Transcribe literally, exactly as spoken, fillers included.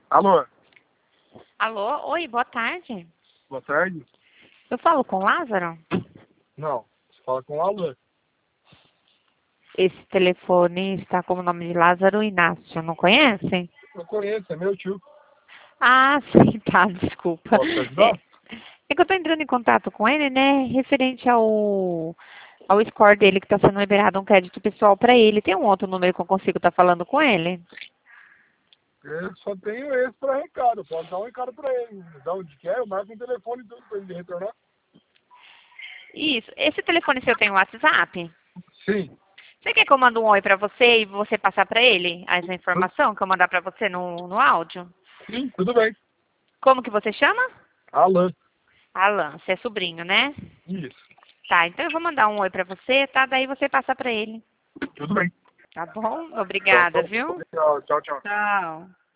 Alô, Alô? Oi, boa tarde. boa tarde. Eu falo com o Lázaro? Não, você fala com o Alan. Esse telefone está com o nome de Lázaro Inácio, não conhece? Eu conheço, é meu tio. Ah, sim, tá, desculpa. Posso te ajudar? É, é que eu tô entrando em contato com ele, né, referente ao, ao score dele que está sendo liberado um crédito pessoal para ele. Tem um outro número que eu consigo estar falando com ele? Eu só tenho esse para recado. Eu posso dar um recado para ele. Dá onde quer, eu marco um telefone e tudo para ele retornar. Isso. Esse telefone seu tem WhatsApp? Sim. Você quer que eu mande um oi para você e você passar para ele essa informação que eu mandar para você no, no áudio? Sim, tudo bem. Como que você chama? Alan. Alan, você é sobrinho, né? Isso. Tá, então eu vou mandar um oi pra você, tá? Daí você passa pra ele. Tudo bem. Tá bom? Então, Obrigada, viu? tchau, tchau. Tchau. Tchau.